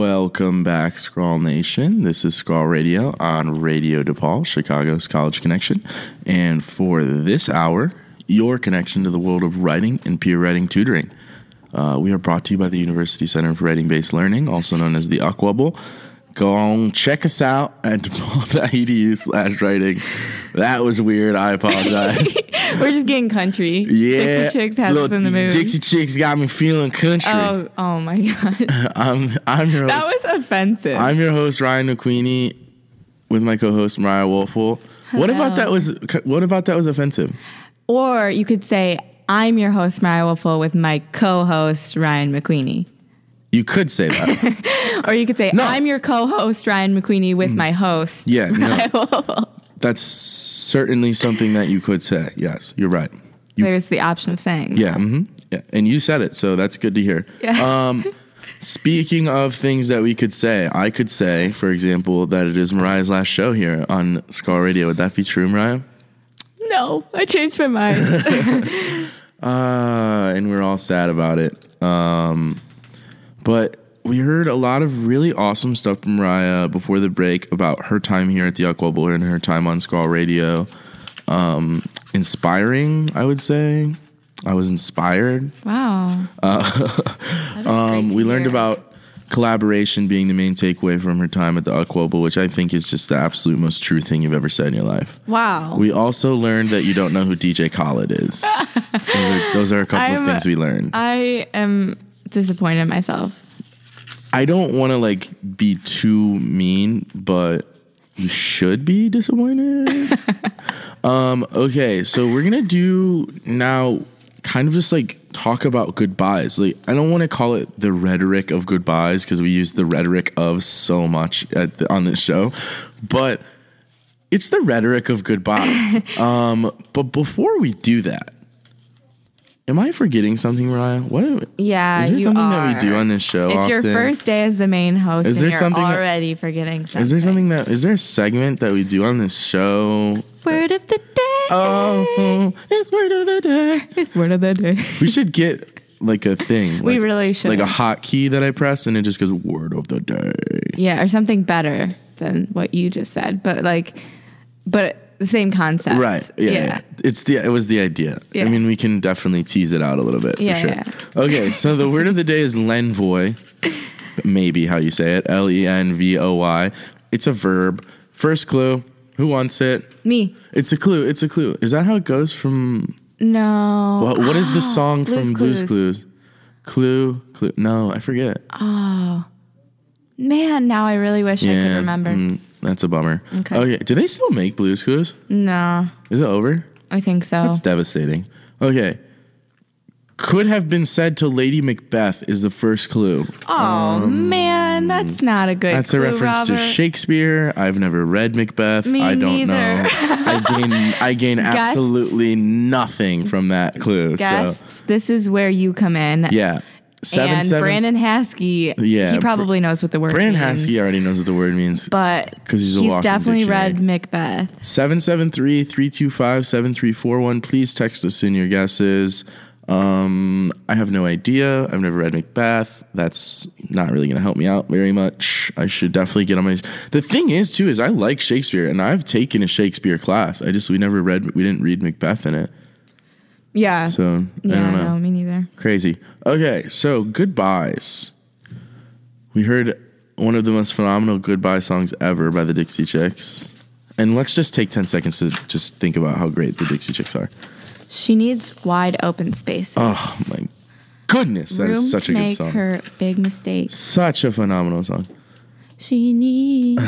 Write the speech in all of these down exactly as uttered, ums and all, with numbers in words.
Welcome back, Scrawl Nation. This is Scrawl Radio on Radio DePaul, Chicago's College Connection. And for this hour, your connection to the world of writing and peer writing tutoring. Uh, we are brought to you by the University Center for Writing-Based Learning, also known as the UCWBL. Go on, check us out at DePaul.edu slash writing. That was weird. I apologize. We're just getting country. Yeah. Dixie Chicks has us in the mood. Dixie Chicks got me feeling country. Oh, oh my God. I'm, I'm your host. That was offensive. I'm your host, Ryan McQueenie, with my co-host, Mariah Wolfel. What about that was What about that was offensive? Or you could say, I'm your host, Mariah Wolfel, with my co-host, Ryan McQueenie. You could say that. Or you could say, no. I'm your co-host, Ryan McQueenie, with my host, yeah, Mariah no. Wolfel. That's certainly something that you could say. Yes, you're right. You, There's the option of saying yeah, that. Mm-hmm, yeah, and you said it, so that's good to hear. Yeah. Um, speaking of things that we could say, I could say, for example, that it is Mariah's last show here on Scrawl Radio. Would that be true, Mariah? No, I changed my mind. uh, and we're all sad about it. Um, but we heard a lot of really awesome stuff from Mariah before the break about her time here at the UCWBL and her time on Scrawl Radio. Um, inspiring, I would say. I was inspired. Wow. Uh, um, we learned hear. about collaboration being the main takeaway from her time at the UCWBL, which I think is just the absolute most true thing you've ever said in your life. Wow. We also learned that you don't know who D J Khaled is. those, are, those are a couple I'm, of things we learned. I am disappointed in myself. I don't want to like be too mean, but you should be disappointed. um, okay, so we're gonna do now kind of just like talk about goodbyes. Like, I don't want to call it the rhetoric of goodbyes because we use the rhetoric of so much at the, on this show, but it's the rhetoric of goodbyes. um, but before we do that, am I forgetting something, Mariah? What? Yeah, is there you something are. that we do on this show? It's often? your first day as the main host, Is and there you're something that- already forgetting something. Is there something that is there a segment that we do on this show? Word of the day. Oh, it's word of the day. It's word of the day. We should get like a thing. We like- really should. Like a hotkey that I press and it just goes word of the day. Yeah, or something better than what you just said, but like, but the same concept. Right. Yeah. Yeah. yeah. It's the it was the idea. Yeah. I mean, we can definitely tease it out a little bit Yeah, for sure. yeah. Okay, so the word of the day is lenvoy. Maybe how you say it. L E N V O Y. It's a verb. First clue. Who wants it? Me. It's a clue. It's a clue. Is that how it goes from No. What, what is the song Blue's from Blue's Clues. Clues? Clue, clue. No, I forget. Oh. Man, now I really wish I could remember. mm, that's a bummer. Okay. Okay. Do they still make Blue's Clues? No, Is it over? I think so. That's devastating. Okay. Could have been said to Lady Macbeth is the first clue. oh, man, that's not a good That's clue, a reference Robert. to Shakespeare. I've never read Macbeth. Me I don't neither. know. I gain I gain Guests? absolutely nothing from that clue. Guests, So this is where you come in. yeah. Seven, and seven, Brandon Haskey, Yeah, he probably knows what the word Brandon means. Haskey already knows what the word means. But 'Cause he's a he's walking definitely dictionary. read Macbeth. seven seven three, three two five, seven three four one. Please text us in your guesses. Um, I have no idea. I've never read Macbeth. That's not really going to help me out very much. I should definitely get on my... The thing is, too, is I like Shakespeare, and I've taken a Shakespeare class. I just, we never read, we didn't read Macbeth in it. Yeah. So, yeah, I don't know. no, me neither. Crazy. Okay, so goodbyes. We heard one of the most phenomenal goodbye songs ever by the Dixie Chicks. And let's just take ten seconds to just think about how great the Dixie Chicks are. She needs wide open spaces. Oh, my goodness. That Room is such to a good make song. her big mistakes. Such a phenomenal song. She needs.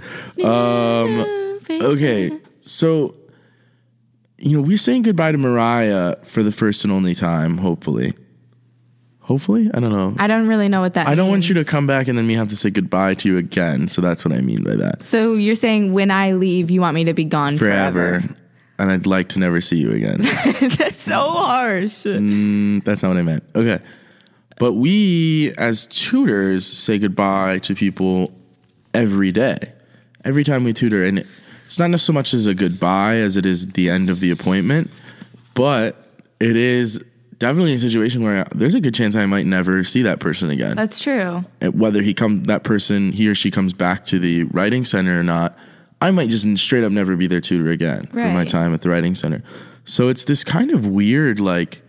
Um, okay, so, you know, we're saying goodbye to Mariah for the first and only time, hopefully. Hopefully? I don't know. I don't really know what that I don't want you to means. come back and then me have to say goodbye to you again. So that's what I mean by that. So you're saying when I leave, you want me to be gone Forever. forever? And I'd like to never see you again. That's so harsh. Mm, that's not what I meant. Okay. But we, as tutors, say goodbye to people every day. Every time we tutor. And it's not so much as a goodbye as it is the end of the appointment. But it is definitely a situation where there's a good chance I might never see that person again. That's true. Whether he come, that person, he or she comes back to the writing center or not, I might just straight up never be their tutor again Right. for my time at the writing center. So it's this kind of weird, like,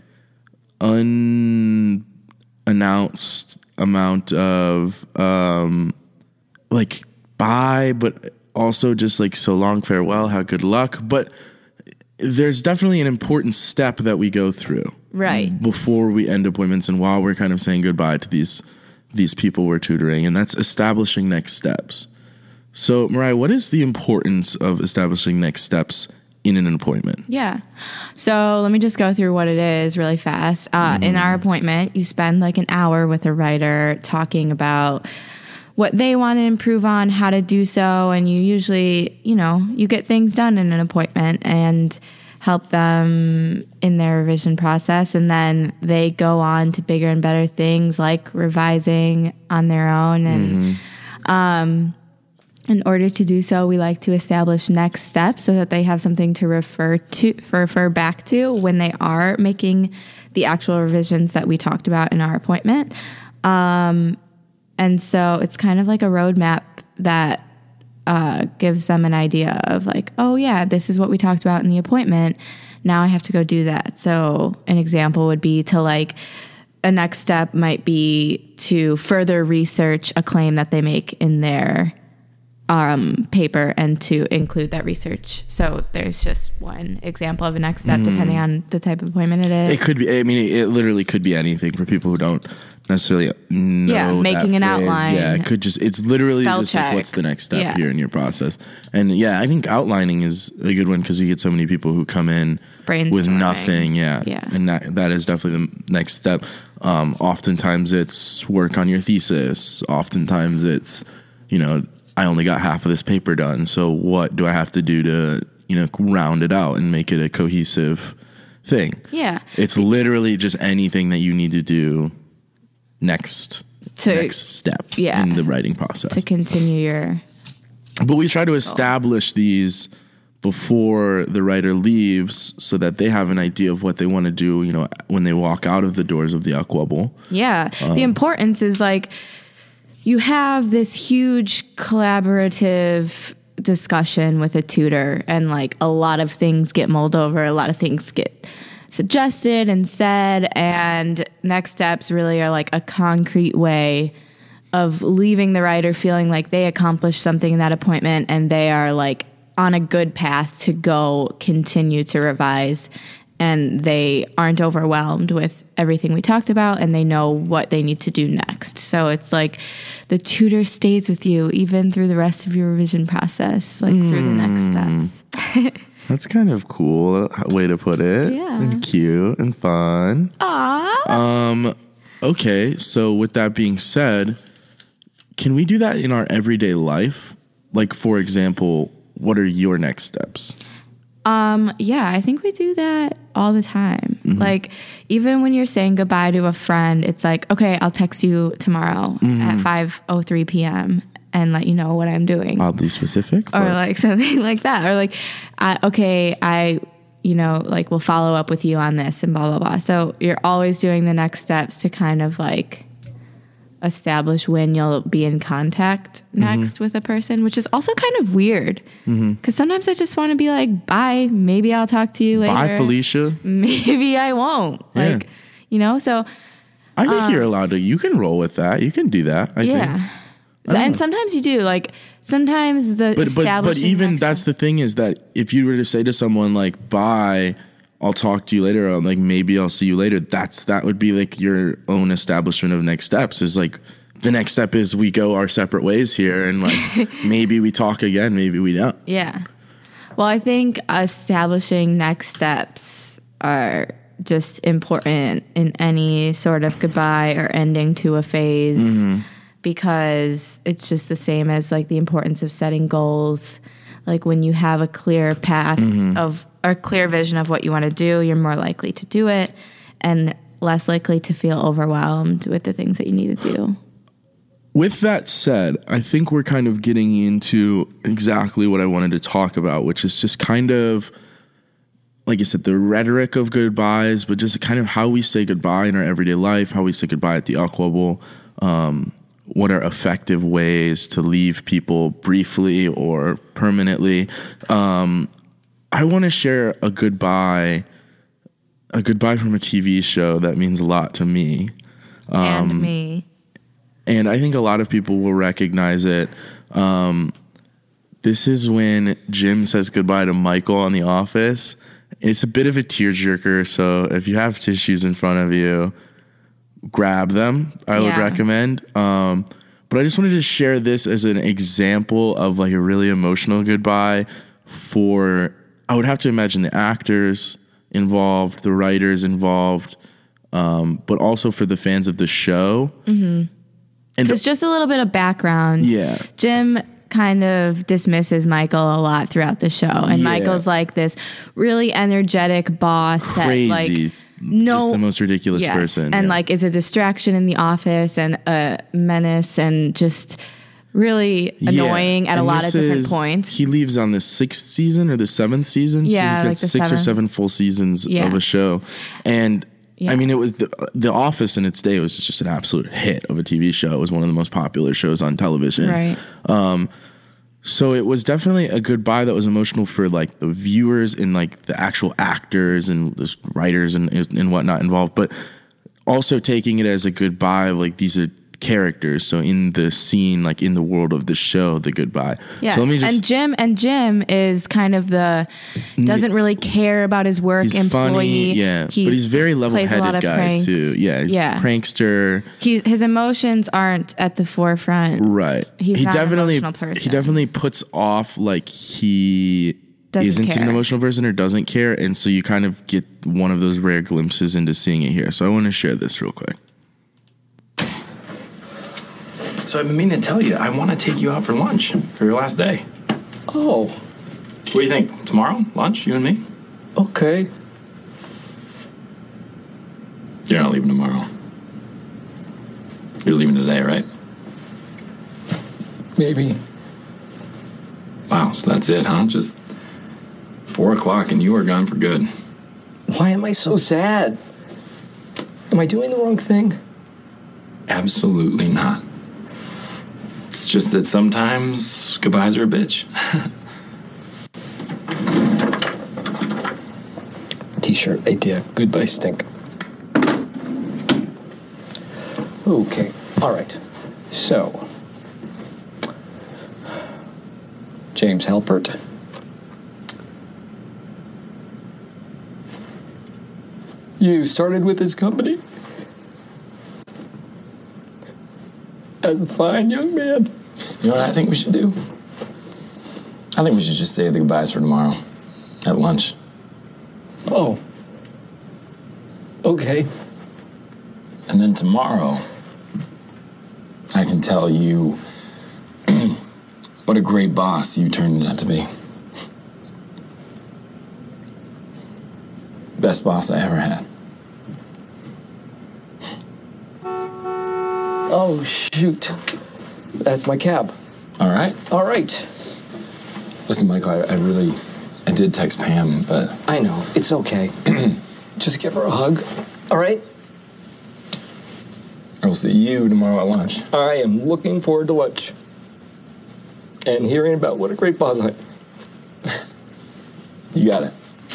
unannounced amount of, um, like, bye, but also just like, so long, farewell, have good luck. But there's definitely an important step that we go through. Right. Before we end appointments and while we're kind of saying goodbye to these these people we're tutoring, and that's establishing next steps. So, Mariah, what is the importance of establishing next steps in an appointment? Yeah. So let me just go through what it is really fast. Uh, mm-hmm. In our appointment, you spend like an hour with a writer talking about what they want to improve on, how to do so. And you usually, you know, you get things done in an appointment and help them in their revision process. And then they go on to bigger and better things like revising on their own. And mm-hmm. um, in order to do so, we like to establish next steps so that they have something to refer to, refer back to when they are making the actual revisions that we talked about in our appointment. Um, And so it's kind of like a roadmap that uh, gives them an idea of like, oh yeah, this is what we talked about in the appointment. Now I have to go do that. So an example would be to like, a next step might be to further research a claim that they make in their um, paper and to include that research. So there's just one example of a next step, mm. depending on the type of appointment it is. It could be, I mean, it, it literally could be anything for people who don't necessarily know. Yeah, making an phrase. outline. Yeah, it could just, it's literally Spell just check. like, what's the next step Yeah. here in your process? And yeah, I think outlining is a good one because you get so many people who come in with nothing. Yeah. Yeah. And that that is definitely the next step. Um, oftentimes it's work on your thesis. Oftentimes it's, you know, I only got half of this paper done. So what do I have to do to, you know, round it out and make it a cohesive thing? Yeah. It's literally just anything that you need to do next to, next step yeah, in the writing process. To continue your... But we try to establish these before the writer leaves so that they have an idea of what they want to do, you know, when they walk out of the doors of the Aquabble. Yeah. Um, the importance is like you have this huge collaborative discussion with a tutor and like a lot of things get mulled over, a lot of things get suggested and said, and next steps really are like a concrete way of leaving the writer feeling like they accomplished something in that appointment and they are like on a good path to go continue to revise, and they aren't overwhelmed with everything we talked about and they know what they need to do next. So it's like the tutor stays with you even through the rest of your revision process, like mm. through the next steps. That's kind of cool way to put it. Yeah. And cute and fun. Aww. Um, okay, so with that being said, can we do that in our everyday life? Like, for example, what are your next steps? Um, yeah, I think we do that all the time. Mm-hmm. Like, even when you're saying goodbye to a friend, it's like, okay, I'll text you tomorrow mm-hmm. at five oh three p.m. and let you know what I'm doing. Oddly specific. Or like something like that. Or like, I, okay, I, you know, like we'll follow up with you on this and blah, blah, blah. So you're always doing the next steps to kind of like establish when you'll be in contact next mm-hmm. with a person, which is also kind of weird. Because mm-hmm. sometimes I just want to be like, bye, maybe I'll talk to you later. Bye, Felicia. Maybe I won't. Yeah. Like, you know, so. I think um, you're allowed to, you can roll with that. You can do that. I yeah. think. And sometimes you do, like sometimes the but, establishing. But, but even next that's time. the thing is that if you were to say to someone like, bye, I'll talk to you later, or like maybe I'll see you later, that's that would be like your own establishment of next steps. Is like the next step is we go our separate ways here, and like maybe we talk again, maybe we don't. Yeah. Well, I think establishing next steps are just important in any sort of goodbye or ending to a phase. Mm-hmm. Because it's just the same as like the importance of setting goals. Like when you have a clear path mm-hmm. of or clear vision of what you want to do, you're more likely to do it and less likely to feel overwhelmed with the things that you need to do. With that said, I think we're kind of getting into exactly what I wanted to talk about, which is just kind of like I said, the rhetoric of goodbyes, but just kind of how we say goodbye in our everyday life, how we say goodbye at the Aqua Bowl, um, what are effective ways to leave people briefly or permanently. Um, I want to share a goodbye, a goodbye from a T V show that means a lot to me. Um, and me. And I think a lot of people will recognize it. Um, this is when Jim says goodbye to Michael on The Office. It's a bit of a tearjerker, so if you have tissues in front of you, grab them, I yeah. would recommend. Um, but I just wanted to share this as an example of like a really emotional goodbye for, I would have to imagine the actors involved, the writers involved, um, but also for the fans of the show. Mm-hmm. And Because just a little bit of background. Yeah. Jim kind of dismisses Michael a lot throughout the show. And yeah. Michael's like this really energetic boss Crazy. that like no just the most ridiculous yes, person. And yeah. like is a distraction in the office and a menace and just really annoying yeah. at and a lot of different is, points. He leaves on the sixth season or the seventh season. Yeah, so he's got like six seventh. or seven full seasons yeah. of a show. And yeah. I mean, it was the, the Office in its day was just an absolute hit of a T V show. It was one of the most popular shows on television. Right. Um, so it was definitely a goodbye that was emotional for like the viewers and like the actual actors and the writers and, and whatnot involved, but also taking it as a goodbye. Like these are characters. So in the scene, like in the world of the show, the goodbye. Yes. So let me just, and Jim and Jim is kind of the doesn't really care about his work he's employee. Funny, yeah, he but he's very level-headed guy pranks. too. Yeah, he's yeah. a prankster. He his emotions aren't at the forefront. Right. He's he not definitely an emotional person. he definitely puts off like he doesn't isn't care. an emotional person or doesn't care, and so you kind of get one of those rare glimpses into seeing it here. So I want to share this real quick. So I've been meaning to tell you, I want to take you out for lunch for your last day. Oh. What do you think? Tomorrow? Lunch? You and me? Okay. You're not leaving tomorrow. You're leaving today, right? Maybe. Wow, so that's it, huh? Just four o'clock and you are gone for good. Why am I so sad? Am I doing the wrong thing? Absolutely not. It's just that sometimes goodbyes are a bitch. T-shirt idea. Goodbye stink. Okay. All right. So, James Halpert. You started with this company as a fine young man. You know what I think we should do? I think we should just say the goodbyes for tomorrow at lunch. Oh. Okay. And then tomorrow, I can tell you what a great boss you turned out to be. Best boss I ever had. Oh, shoot. That's my cab. All right. All right. Listen, Michael, I, I really, I did text Pam, but... I know. It's okay. Just give her a hug. All right? I will see you tomorrow at lunch. I am looking forward to lunch. And hearing about what a great boss I am. You got it.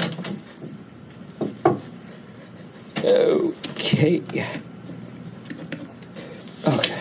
Okay. Okay.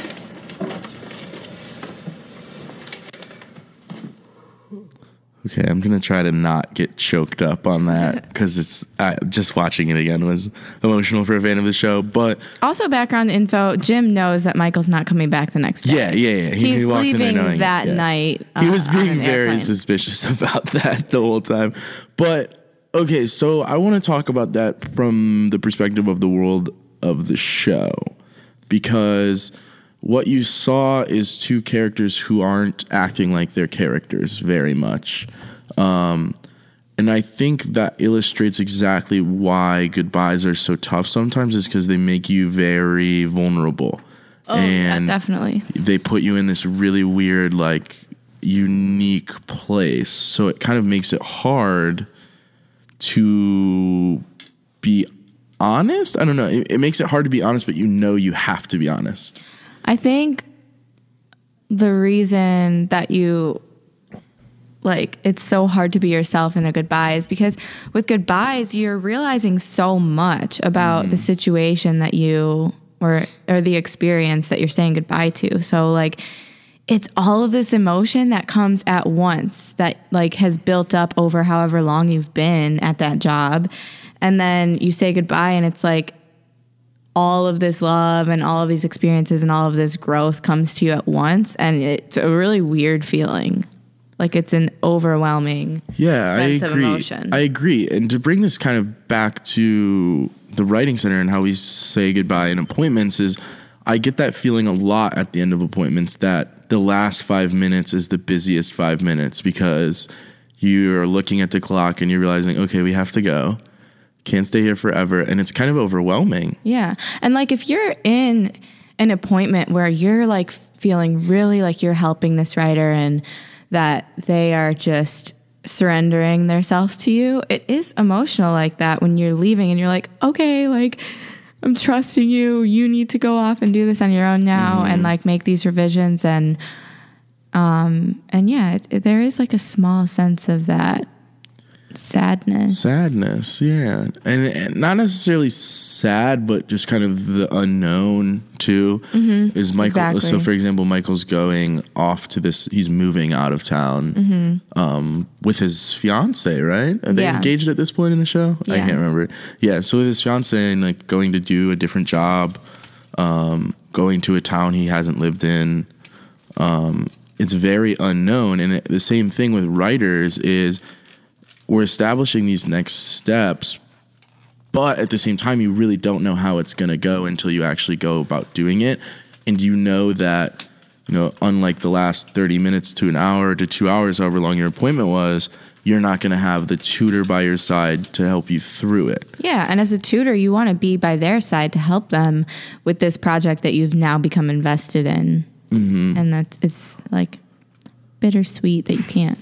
Okay, I'm gonna try to not get choked up on that because it's I, just watching it again was emotional for a fan of the show. But also, background info: Jim knows that Michael's not coming back the next day. Yeah, yeah, yeah. He, He's he walked in there leaving knowing, that yeah. night. Uh, he was being on an very airplane. suspicious about that the whole time. But okay, so I want to talk about that from the perspective of the world of the show, because what you saw is two characters who aren't acting like their characters very much. Um, and I think that illustrates exactly why goodbyes are so tough sometimes, is because they make you very vulnerable. Oh, and yeah, definitely. They put you in this really weird, like, unique place. So it kind of makes it hard to be honest. I don't know. It, it makes it hard to be honest, but you know you have to be honest. I think the reason that you like it's so hard to be yourself in a goodbye is because with goodbyes you're realizing so much about mm. the situation that you or or the experience that you're saying goodbye to. So like it's all of this emotion that comes at once that like has built up over however long you've been at that job. And then you say goodbye and it's like all of this love and all of these experiences and all of this growth comes to you at once. And it's a really weird feeling. Like it's an overwhelming yeah, sense I agree. of emotion. I agree. And to bring this kind of back to the writing center and how we say goodbye in appointments is I get that feeling a lot at the end of appointments that the last five minutes is the busiest five minutes because you're looking at the clock and you're realizing, okay, we have to go. Can't stay here forever. And it's kind of overwhelming. Yeah. And like if you're in an appointment where you're like feeling really like you're helping this writer and that they are just surrendering their self to you, it is emotional like that when you're leaving and you're like, okay, like I'm trusting you. You need to go off and do this on your own now mm. and like make these revisions. And, um, and yeah, it, it, there is like a small sense of that sadness. Sadness, yeah. And, and not necessarily sad, but just kind of the unknown too. Mm-hmm. Is Michael, exactly. So for example, Michael's going off to this, he's moving out of town mm-hmm. um, with his fiance, right? Are they yeah. engaged at this point in the show? Yeah. I can't remember. Yeah, so with his fiance and like going to do a different job, um, going to a town he hasn't lived in, um, it's very unknown. And it, the same thing with writers is we're establishing these next steps, but at the same time, you really don't know how it's going to go until you actually go about doing it. And you know that, you know, unlike the last thirty minutes to an hour to two hours, however long your appointment was, you're not going to have the tutor by your side to help you through it. Yeah. And as a tutor, you want to be by their side to help them with this project that you've now become invested in. Mm-hmm. And that's, it's like bittersweet that you can't.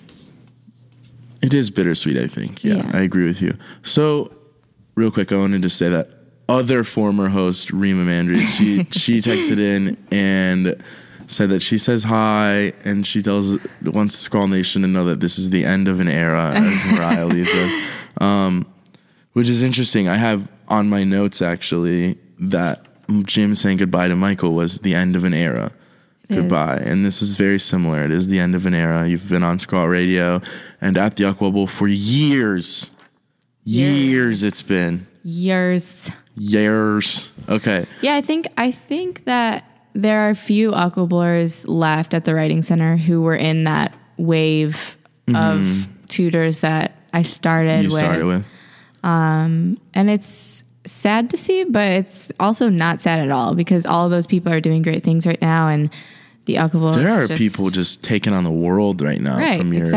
It is bittersweet, I think. Yeah, yeah, I agree with you. So, real quick, I wanted to say that other former host, Rima Mandry, she she texted in and said that she says hi and she tells wants Squall Nation to know that this is the end of an era as Mariah leaves us, um, which is interesting. I have on my notes actually that Jim saying goodbye to Michael was the end of an era. Goodbye. And this is very similar. It is the end of an era. You've been on Squall Radio and at the Aqua Bowl for years. Years. Years it's been. Years. Years. Okay. Yeah, I think I think that there are a few Aqua Bowlers left at the Writing Center who were in that wave mm-hmm. of tutors that I started you with. started with. Um, and it's sad to see, but it's also not sad at all because all of those people are doing great things right now and the Aqua Bowl there are just, people just taking on the world right now right, from your